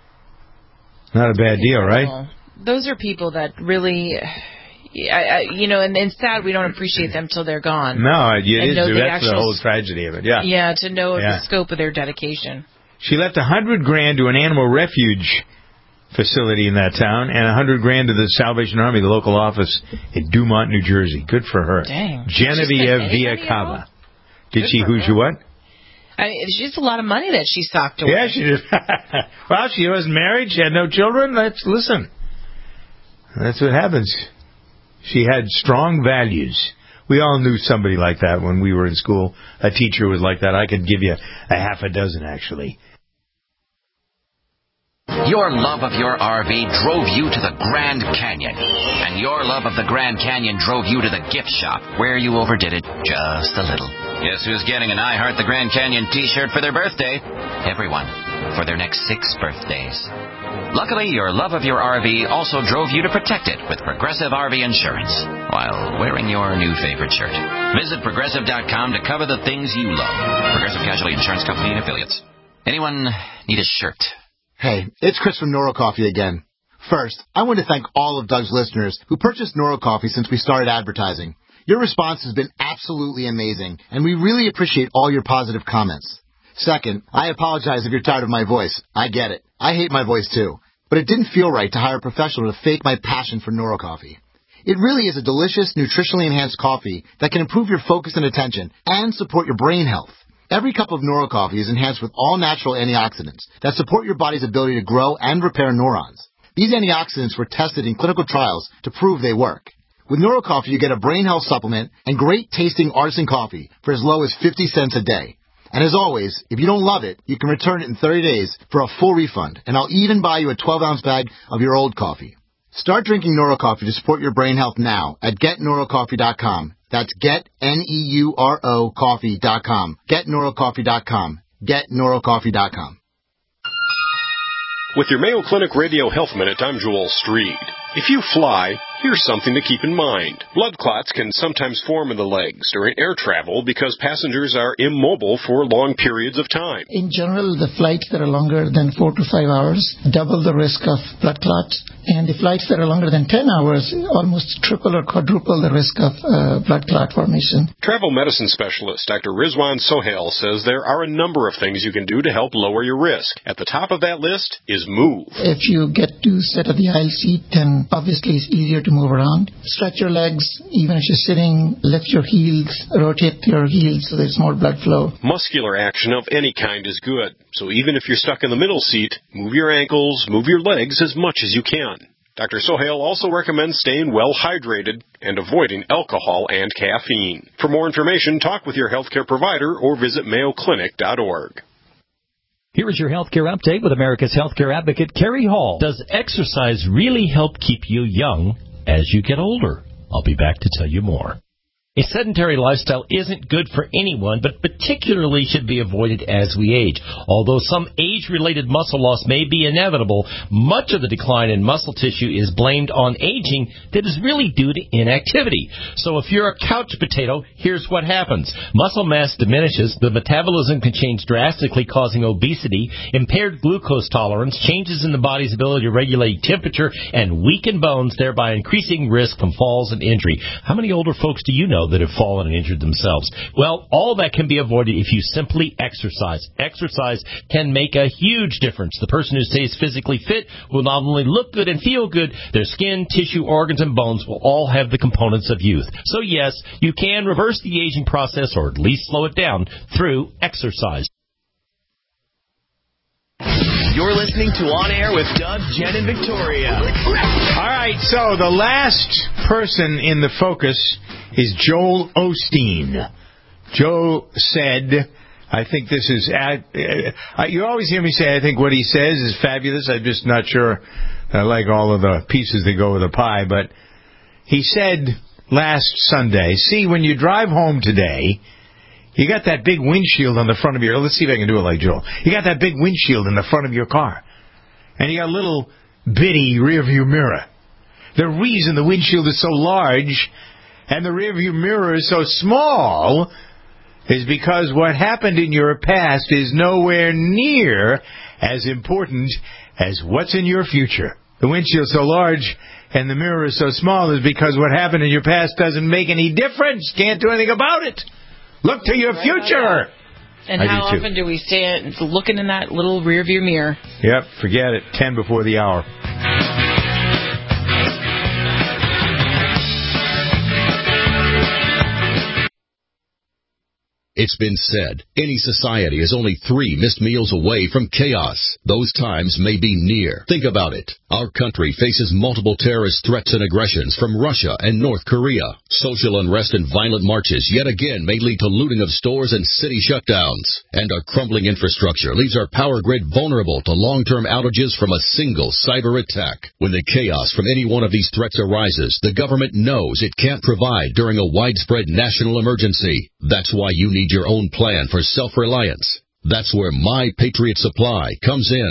Not a bad deal, right? Those are people that really, I, I, you know, and, and sad we don't appreciate them till they're gone. No, it is. That's the, actual, the whole tragedy of it. Yeah. Yeah, to know yeah. the scope of their dedication. She left a hundred grand to an animal refuge facility in that town, and a hundred grand to the Salvation Army, the local office in Dumont, New Jersey. Good for her. Dang. Genevieve Villacava. Did she? Who's you what? I mean, it's a lot of money that she socked away. Yeah, she did. Well, she wasn't married. She had no children. Let's listen. That's what happens. She had strong values. We all knew somebody like that when we were in school. A teacher was like that. I could give you a half a dozen, actually. Your love of your R V drove you to the Grand Canyon. And your love of the Grand Canyon drove you to the gift shop, where you overdid it just a little. Guess who's getting an I Heart the Grand Canyon t-shirt for their birthday? Everyone, for their next six birthdays. Luckily, your love of your R V also drove you to protect it with Progressive R V Insurance while wearing your new favorite shirt. Visit Progressive dot com to cover the things you love. Progressive Casualty Insurance Company and Affiliates. Anyone need a shirt? Hey, it's Chris from Noro Coffee again. First, I want to thank all of Doug's listeners who purchased Noro Coffee since we started advertising. Your response has been absolutely amazing, and we really appreciate all your positive comments. Second, I apologize if you're tired of my voice. I get it. I hate my voice too. But it didn't feel right to hire a professional to fake my passion for Noro Coffee. It really is a delicious, nutritionally enhanced coffee that can improve your focus and attention and support your brain health. Every cup of Noro Coffee is enhanced with all-natural antioxidants that support your body's ability to grow and repair neurons. These antioxidants were tested in clinical trials to prove they work. With Noro Coffee, you get a brain health supplement and great-tasting artisan coffee for as low as fifty cents a day. And as always, if you don't love it, you can return it in thirty days for a full refund, and I'll even buy you a twelve-ounce bag of your old coffee. Start drinking Noro Coffee to support your brain health now at get noro coffee dot com. That's get, N E U R O, coffee dot com. get noro coffee dot com. get noro coffee dot com. With your Mayo Clinic Radio Health Minute, I'm Joel Streed. If you fly, here's something to keep in mind. Blood clots can sometimes form in the legs during air travel because passengers are immobile for long periods of time. In general, the flights that are longer than four to five hours double the risk of blood clots. And the flights that are longer than ten hours almost triple or quadruple the risk of uh, blood clot formation. Travel medicine specialist Doctor Rizwan Sohail says there are a number of things you can do to help lower your risk. At the top of that list is move. If you get to sit at the aisle seat, then obviously it's easier to move around. Stretch your legs, even if you're sitting, lift your heels, rotate your heels so there's more blood flow. Muscular action of any kind is good. So even if you're stuck in the middle seat, move your ankles, move your legs as much as you can. Doctor Sohail also recommends staying well hydrated and avoiding alcohol and caffeine. For more information, talk with your healthcare provider or visit mayo clinic dot org. Here is your healthcare update with America's healthcare advocate, Carrie Hall. Does exercise really help keep you young as you get older? I'll be back to tell you more. A sedentary lifestyle isn't good for anyone, but particularly should be avoided as we age. Although some age-related muscle loss may be inevitable, much of the decline in muscle tissue is blamed on aging that is really due to inactivity. So if you're a couch potato, here's what happens. Muscle mass diminishes, the metabolism can change drastically, causing obesity, impaired glucose tolerance, changes in the body's ability to regulate temperature, and weaken bones, thereby increasing risk from falls and injury. How many older folks do you know that have fallen and injured themselves? Well, all that can be avoided if you simply exercise. Exercise can make a huge difference. The person who stays physically fit will not only look good and feel good, their skin, tissue, organs, and bones will all have the components of youth. So yes, you can reverse the aging process or at least slow it down through exercise. You're listening to On Air with Doug, Jen, and Victoria. All right, so the last person in the focus is Joel Osteen. Joe said, I think this is, uh, you always hear me say I think what he says is fabulous. I'm just not sure I like all of the pieces that go with the pie. But he said last Sunday, see, when you drive home today, you got that big windshield on the front of your, let's see if I can do it like Joel. You got that big windshield in the front of your car. And you got a little bitty rearview mirror. The reason the windshield is so large and the rearview mirror is so small is because what happened in your past is nowhere near as important as what's in your future. The windshield's so large and the mirror is so small is because what happened in your past doesn't make any difference. Can't do anything about it. Look to your future. And I how do too. often do we stand looking in that little rearview mirror? Yep, forget it. Ten before the hour. It's been said, any society is only three missed meals away from chaos. Those times may be near. Think about it. Our country faces multiple terrorist threats and aggressions from Russia and North Korea. Social unrest and violent marches yet again may lead to looting of stores and city shutdowns. And our crumbling infrastructure leaves our power grid vulnerable to long-term outages from a single cyber attack. When the chaos from any one of these threats arises, the government knows it can't provide during a widespread national emergency. That's why you need your own plan for self-reliance. That's where My Patriot Supply comes in.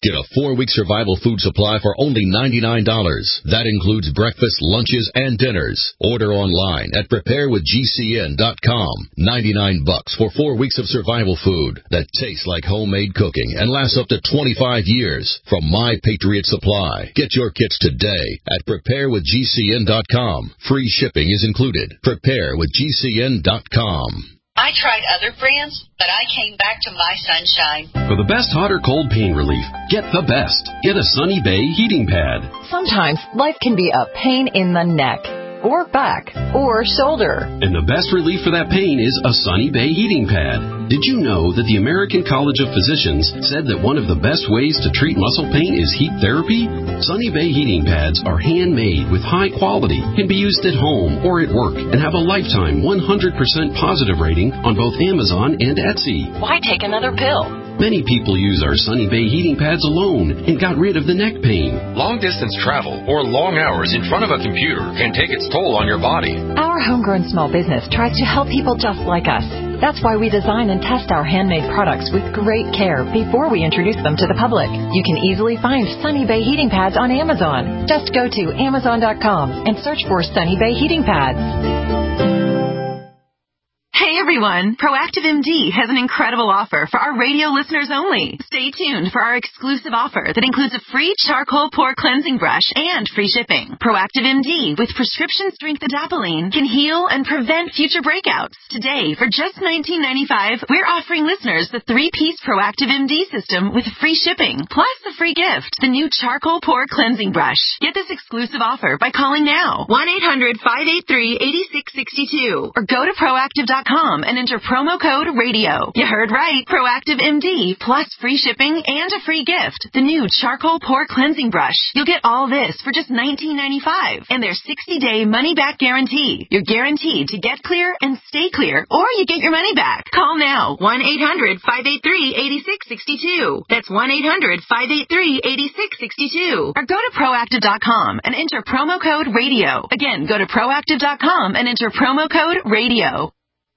Get a four-week survival food supply for only ninety-nine dollars. That includes breakfast, lunches, and dinners. Order online at prepare with G C N dot com. ninety-nine bucks for four weeks of survival food that tastes like homemade cooking and lasts up to twenty-five years from My Patriot Supply. Get your kits today at prepare with G C N dot com. Free shipping is included. prepare with G C N dot com. I tried other brands, but I came back to My Sunshine. For the best hot or cold pain relief, get the best. Get a Sunny Bay heating pad. Sometimes life can be a pain in the neck, or back, or shoulder. And the best relief for that pain is a Sunny Bay heating pad. Did you know that the American College of Physicians said that one of the best ways to treat muscle pain is heat therapy? Sunny Bay heating pads are handmade with high quality, can be used at home or at work, and have a lifetime one hundred percent positive rating on both Amazon and Etsy. Why take another pill? Many people use our Sunny Bay heating pads alone and got rid of the neck pain. Long-distance travel or long hours in front of a computer can take its toll on your body. Our homegrown small business tries to help people just like us. That's why we design and test our handmade products with great care before we introduce them to the public. You can easily find Sunny Bay heating pads on Amazon. Just go to amazon dot com and search for Sunny Bay heating pads. Hey everyone, Proactive M D has an incredible offer for our radio listeners only. Stay tuned for our exclusive offer that includes a free charcoal pore cleansing brush and free shipping. Proactive M D with prescription strength adapalene can heal and prevent future breakouts. Today, for just nineteen ninety-five dollars, we're offering listeners the three-piece Proactive M D system with free shipping, plus the free gift, the new charcoal pore cleansing brush. Get this exclusive offer by calling now, one eight hundred, five eight three, eight six six two, or go to proactive dot com and enter promo code radio. You heard right. Proactive M D plus free shipping and a free gift. The new charcoal pore cleansing brush. You'll get all this for just nineteen ninety-five dollars and their sixty day money back guarantee. You're guaranteed to get clear and stay clear, or you get your money back. Call now, one eight hundred, five eight three, eight six six two. That's one eight hundred, five eight three, eight six six two. Or go to proactive dot com and enter promo code radio. Again, go to proactive dot com and enter promo code radio.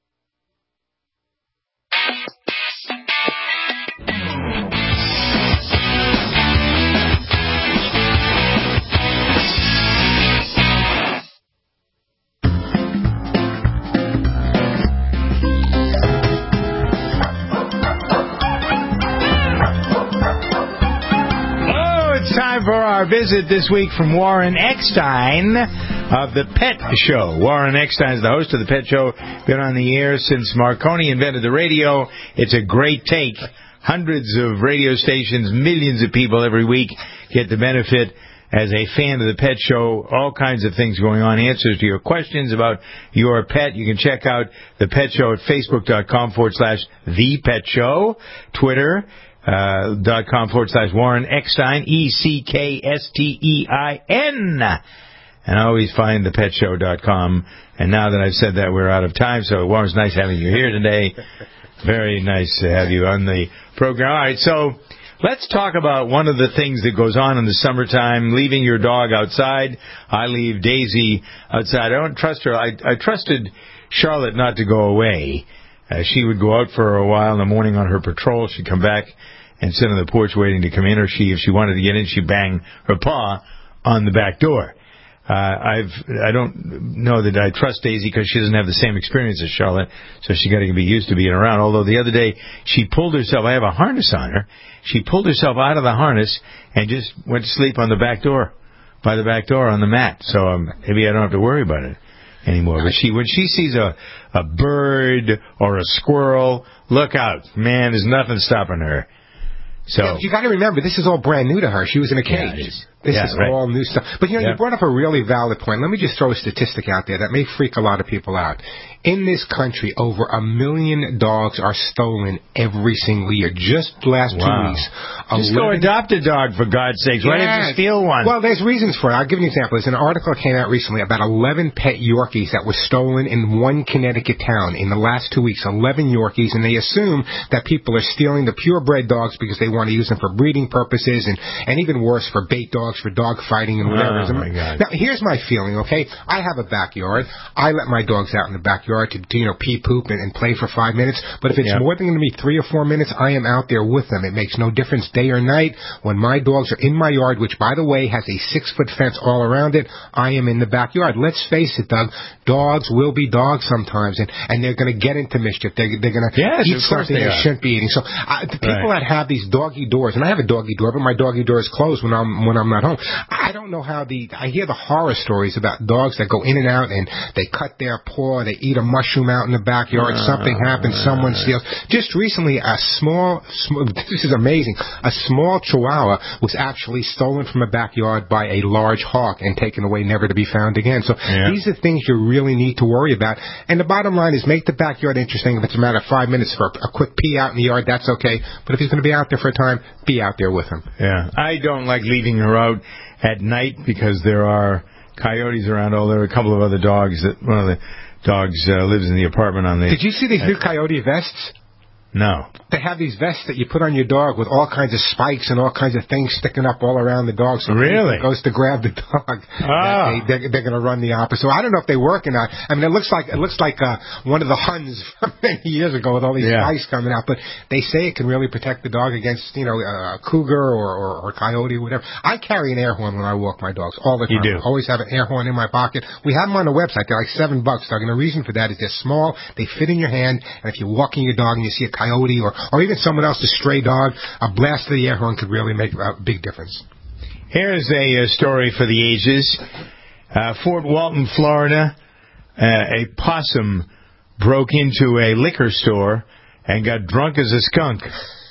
Time for our visit this week from Warren Eckstein of The Pet Show. Warren Eckstein is the host of The Pet Show. Been on the air since Marconi invented the radio. It's a great take. Hundreds of radio stations, millions of people every week get the benefit as a fan of The Pet Show. All kinds of things going on. Answers to your questions about your pet. You can check out The Pet Show at facebook.com forward slash The Pet Show. Twitter. Uh, dot com forward slash Warren Eckstein, E C K S T E I N. And always find the pet show dot com. And now that I've said that, we're out of time. So, Warren, it's nice having you here today. Very nice to have you on the program. All right, so let's talk about one of the things that goes on in the summertime, leaving your dog outside. I leave Daisy outside. I don't trust her. I, I trusted Charlotte not to go away. Uh, she would go out for a while in the morning on her patrol. She'd come back and sit on the porch waiting to come in, or she, if she wanted to get in, she'd bang her paw on the back door. Uh, I've, I don't know that I trust Daisy because she doesn't have the same experience as Charlotte, so she got to be used to being around. Although the other day she pulled herself, I have a harness on her, she pulled herself out of the harness and just went to sleep on the back door, by the back door on the mat. So um, maybe I don't have to worry about it anymore. But she, when she sees a, a bird or a squirrel, look out. Man, there's nothing stopping her. So yeah, you got to remember, this is all brand new to her. She was in a cage. Yeah, this yeah, is right. all new stuff. But, you know, yeah. you brought up a really valid point. Let me just throw a statistic out there that may freak a lot of people out. In this country, over a million dogs are stolen every single year. Just the last wow. two weeks. Just go adopt a dog, for God's sakes. Why yeah. didn't you steal one? Well, there's reasons for it. I'll give you an example. There's an article that came out recently about eleven pet Yorkies that were stolen in one Connecticut town in the last two weeks. eleven Yorkies, and they assume that people are stealing the purebred dogs because they want to use them for breeding purposes, and, and even worse, for bait dogs, for dog fighting and whatever. Oh, my God. Now, here's my feeling, okay? I have a backyard. I let my dogs out in the backyard to, to you know, pee, poop, and, and play for five minutes. But if it's Yep. more than going to be three or four minutes, I am out there with them. It makes no difference day or night. When my dogs are in my yard, which, by the way, has a six-foot fence all around it, I am in the backyard. Let's face it, Doug, dogs will be dogs sometimes, and, and they're going to get into mischief. They're, they're going to yes, eat something they, they shouldn't be eating. So uh, the people Right. that have these doggy doors, and I have a doggy door, but my doggy door is closed when I'm when I'm not home. I don't know how the I hear the horror stories about dogs that go in and out and they cut their paw, they eat a mushroom out in the backyard, Uh, something happens, someone steals. Just recently, a small, sm- this is amazing, a small Chihuahua was actually stolen from a backyard by a large hawk and taken away, never to be found again. So Yeah. these are things you really need to worry about. And the bottom line is make the backyard interesting. If it's a matter of five minutes for a, a quick pee out in the yard, that's okay. But if he's going to be out there for a time, be out there with him. Yeah, I don't like leaving her out at night because there are coyotes around. Oh, there are a couple of other dogs. That one of the dogs uh, lives in the apartment on the. Did you see these new coyote vests? No. They have these vests that you put on your dog with all kinds of spikes and all kinds of things sticking up all around the dog. So Really? when it goes to grab the dog, Ah. they, they're, they're going to run the opposite. So I don't know if they work or not. I mean, it looks like it looks like uh, one of the Huns from many years ago with all these Yeah. spikes coming out. But they say it can really protect the dog against, you know, a cougar or, or, or coyote or whatever. I carry an air horn when I walk my dogs all the time. You do? I always have an air horn in my pocket. We have them on the website. They're like seven bucks, Doug. And the reason for that is they're small. They fit in your hand. And if you're walking your dog and you see a coyote or, or even someone else, a stray dog, a blast of the air horn could really make a big difference. Here's a, uh story for the ages. Uh, Fort Walton, Florida, uh, a possum broke into a liquor store and got drunk as a skunk.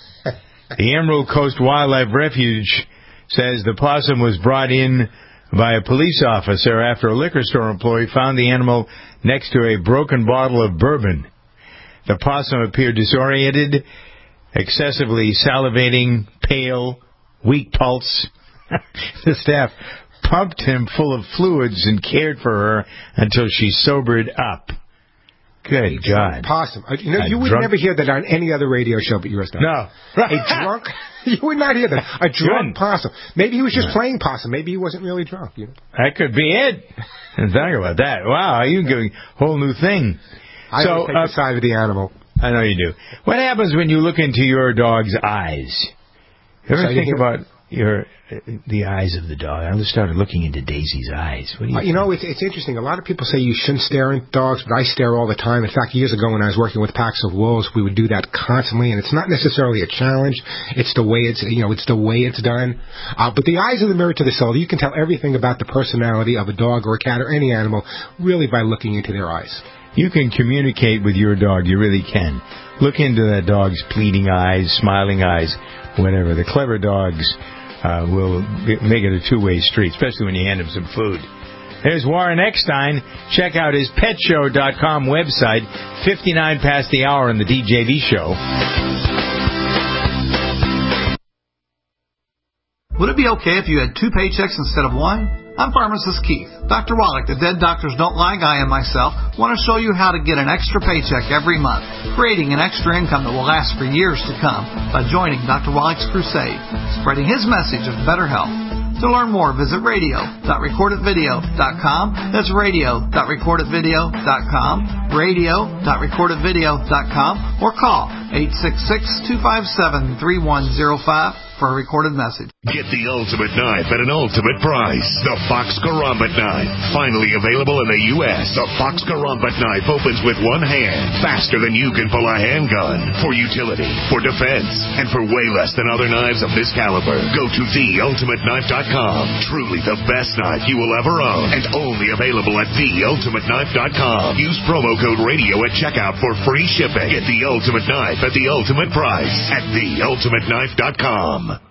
The Emerald Coast Wildlife Refuge says the possum was brought in by a police officer after a liquor store employee found the animal next to a broken bottle of bourbon. The possum appeared disoriented, excessively salivating, pale, weak pulse. The staff pumped him full of fluids and cared for her until she sobered up. Good God. Possum. Uh, You know, A you would drunk- never hear that on any other radio show but yours, Doug. No. A drunk, you would not hear that. A drunk Good. possum. Maybe he was just Yeah. playing possum. Maybe he wasn't really drunk. You know? That could be it. And talk about that. Wow, you going a whole new thing. I so, always take uh, the side of the animal. I know you do. What happens when you look into your dog's eyes? You ever So you think hear- about your the eyes of the dog? I just started looking into Daisy's eyes. What do you Uh, you know, it's, it's interesting. A lot of people say you shouldn't stare at dogs, but I stare all the time. In fact, years ago when I was working with packs of wolves, we would do that constantly, and it's not necessarily a challenge. It's the way it's, you know, it's the way it's done. Uh, but the eyes are the mirror to the soul. You can tell everything about the personality of a dog or a cat or any animal really by looking into their eyes. You can communicate with your dog. You really can. Look into that dog's pleading eyes, smiling eyes, whatever. The clever dogs uh, will be- make it a two-way street, especially when you hand them some food. There's Warren Eckstein. Check out his pet show dot com website, fifty-nine past the hour on the D J V show. Would it be okay if you had two paychecks instead of one? I'm pharmacist Keith. Doctor Wallach, the Dead Doctors Don't Lie guy, and myself want to show you how to get an extra paycheck every month, creating an extra income that will last for years to come by joining Doctor Wallach's crusade, spreading his message of better health. To learn more, visit radio dot record it video dot com. That's radio dot record it video dot com, radio dot record it video dot com, or call eight six six, two five seven, three one zero five for a recorded message. Get the ultimate knife at an ultimate price. The Fox Karambit knife. Finally available in the U S The Fox Karambit knife opens with one hand, faster than you can pull a handgun. For utility, for defense, and for way less than other knives of this caliber. Go to the ultimate knife dot com. Truly the best knife you will ever own, and only available at the ultimate knife dot com. Use promo code radio at checkout for free shipping. Get the ultimate knife at the ultimate price at the ultimate knife dot com.